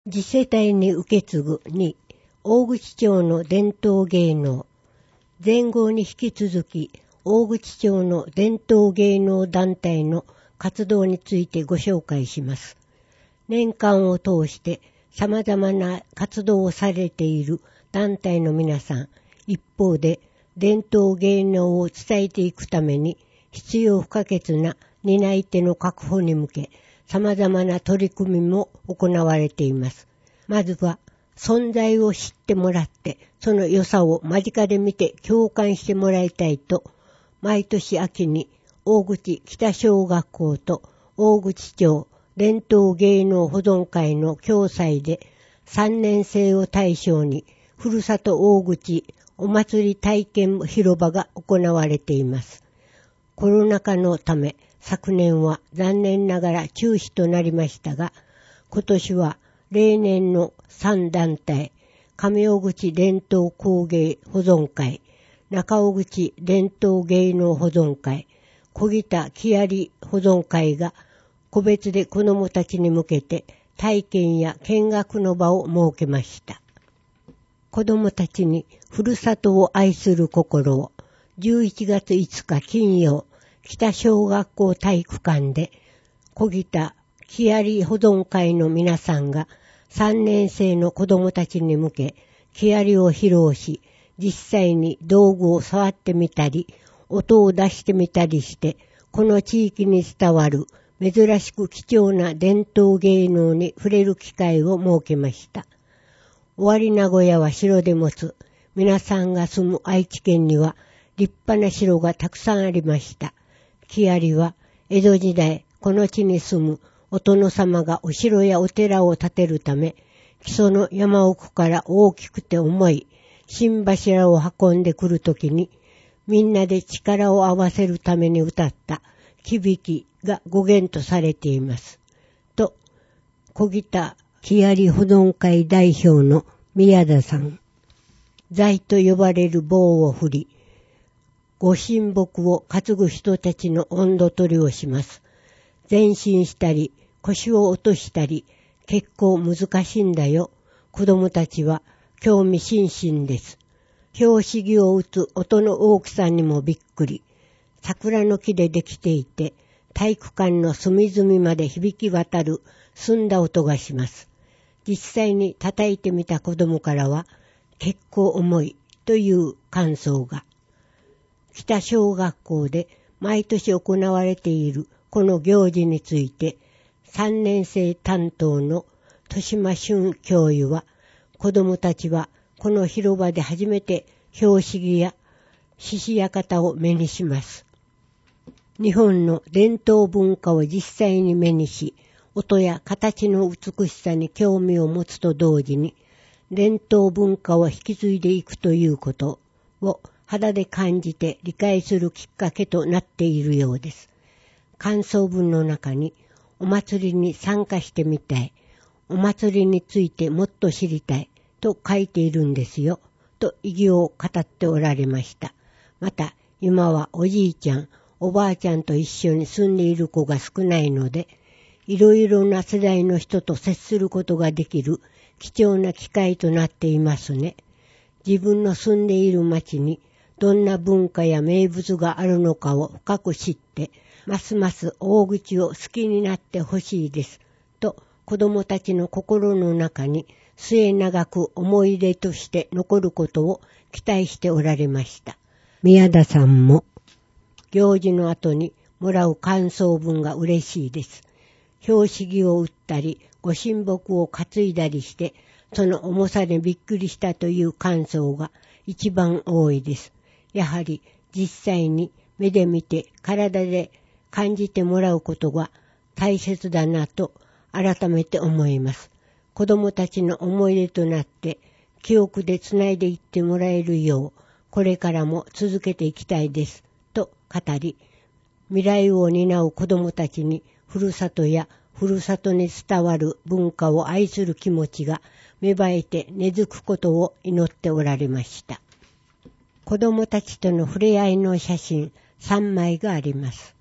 次世代に受け継ぐ2、大口町の伝統芸能。前後に引き続き、大口町の伝統芸能団体の活動についてご紹介します。年間を通して様々な活動をされている団体の皆さん、一方で伝統芸能を伝えていくために必要不可欠な担い手の確保に向け、様々な取り組みも行われています。まずは、存在を知ってもらって、その良さを間近で見て共感してもらいたいと、毎年秋に大口北小学校と大口町伝統芸能保存会の共催で3年生を対象に、ふるさと大口お祭り体験広場が行われています。コロナ禍のため、昨年は残念ながら中止となりましたが、今年は例年の3団体、上尾口伝統工芸保存会、中尾口伝統芸能保存会、小北木遣保存会が個別で子どもたちに向けて体験や見学の場を設けました。子どもたちにふるさとを愛する心を11月5日金曜、北小学校体育館で小北木遣保存会の皆さんが3年生の子どもたちに向け木遣を披露し、実際に道具を触ってみたり、音を出してみたりして、この地域に伝わる珍しく貴重な伝統芸能に触れる機会を設けました。尾張名古屋は城で持つ。皆さんが住む愛知県には立派な城がたくさんありました。木遣は江戸時代この地に住むお殿様がお城やお寺を建てるため、木曽の山奥から大きくて重い新柱を運んでくるときに、みんなで力を合わせるために歌った響きが語源とされています。と、小北木遣保存会代表の宮田さん。財と呼ばれる棒を振り、ご神木を担ぐ人たちの温度取りをします。前進したり、腰を落としたり、結構難しいんだよ。子供たちは興味津々です。拍子木を打つ音の大きさにもびっくり。桜の木でできていて、体育館の隅々まで響き渡る澄んだ音がします。実際に叩いてみた子供からは、結構重いという感想が。北小学校で毎年行われているこの行事について、3年生担当の豊島俊教諭は、子供たちはこの広場で初めて拍子木や獅子館を目にします。日本の伝統文化を実際に目にし、音や形の美しさに興味を持つと同時に、伝統文化を引き継いでいくということを肌で感じて理解するきっかけとなっているようです。感想文の中に、お祭りに参加してみたい、お祭りについてもっと知りたいと書いているんですよ、と意義を語っておられました。また、今はおじいちゃん、おばあちゃんと一緒に住んでいる子が少ないので、いろいろな世代の人と接することができる貴重な機会となっていますね。自分の住んでいる町にどんな文化や名物があるのかを深く知って、ますます大口を好きになってほしいです。と子供たちの心の中に末永く思い出として残ることを期待しておられました。宮田さんも、行事の後にもらう感想文が嬉しいです。拍子木を打ったり、ご神木を担いだりして、その重さにびっくりしたという感想が一番多いです。やはり実際に目で見て体で感じてもらうことが大切だなと改めて思います。子供たちの思い出となって記憶でつないでいってもらえるよう、これからも続けていきたいですと語り、未来を担う子供たちにふるさとやふるさとに伝わる文化を愛する気持ちが芽生えて根付くことを祈っておられました。子供たちとの触れ合いの写真3枚があります。